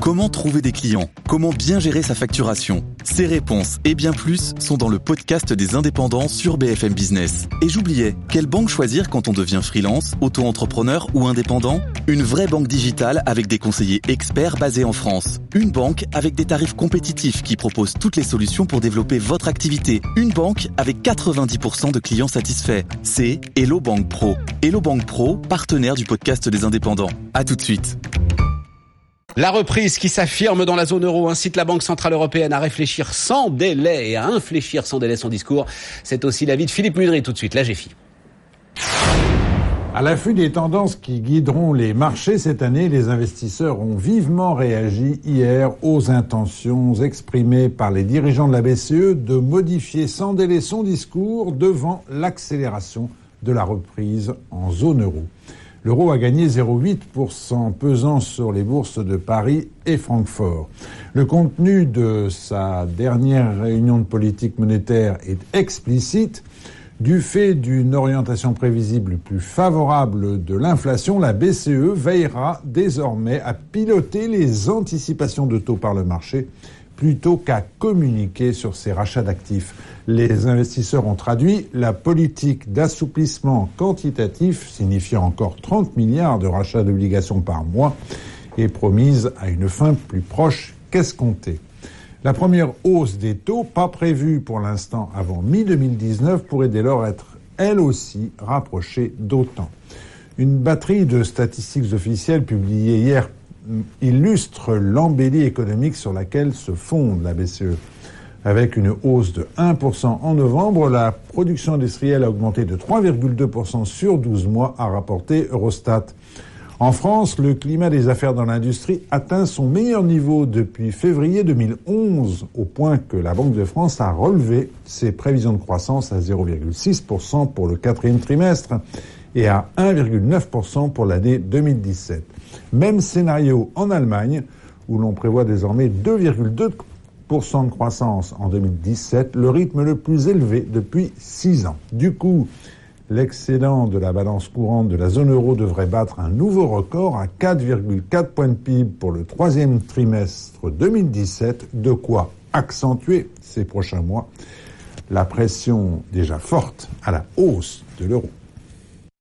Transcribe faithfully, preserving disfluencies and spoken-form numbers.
Comment trouver des clients ? Comment bien gérer sa facturation ? Ces réponses et bien plus sont dans le podcast des indépendants sur B F M Business. Et j'oubliais, quelle banque choisir quand on devient freelance, auto-entrepreneur ou indépendant ? Une vraie banque digitale avec des conseillers experts basés en France. Une banque avec des tarifs compétitifs qui propose toutes les solutions pour développer votre activité. Une banque avec quatre-vingt-dix pour cent de clients satisfaits. C'est Hello Bank Pro. Hello Bank Pro, partenaire du podcast des indépendants. À tout de suite. La reprise qui s'affirme dans la zone euro incite la Banque Centrale Européenne à réfléchir sans délai et à infléchir sans délai son discours. C'est aussi l'avis de Philippe Mudry tout de suite, la G F I. À l'affût des tendances qui guideront les marchés cette année, les investisseurs ont vivement réagi hier aux intentions exprimées par les dirigeants de la B C E de modifier sans délai son discours devant l'accélération de la reprise en zone euro. L'euro a gagné zéro virgule huit pour cent, pesant sur les bourses de Paris et Francfort. Le contenu de sa dernière réunion de politique monétaire est explicite. Du fait d'une orientation prévisible plus favorable de l'inflation, la B C E veillera désormais à piloter les anticipations de taux par le marché plutôt qu'à communiquer sur ses rachats d'actifs. Les investisseurs ont traduit la politique d'assouplissement quantitatif, signifiant encore trente milliards de rachats d'obligations par mois, et promise à une fin plus proche qu'escomptée. La première hausse des taux, pas prévue pour l'instant avant mi deux mille dix-neuf, pourrait dès lors être elle aussi rapprochée d'autant. Une batterie de statistiques officielles publiées hier illustre l'embellie économique sur laquelle se fonde la B C E. Avec une hausse de un pour cent en novembre, la production industrielle a augmenté de trois virgule deux pour cent sur douze mois, a rapporté Eurostat. En France, le climat des affaires dans l'industrie atteint son meilleur niveau depuis février deux mille onze, au point que la Banque de France a relevé ses prévisions de croissance à zéro virgule six pour cent pour le quatrième trimestre et à un virgule neuf pour cent pour l'année deux mille dix-sept. Même scénario en Allemagne, où l'on prévoit désormais deux virgule deux pour cent de croissance en deux mille dix-sept, le rythme le plus élevé depuis six ans. Du coup, l'excédent de la balance courante de la zone euro devrait battre un nouveau record à quatre virgule quatre points de P I B pour le troisième trimestre deux mille dix-sept, de quoi accentuer ces prochains mois la pression déjà forte à la hausse de l'euro.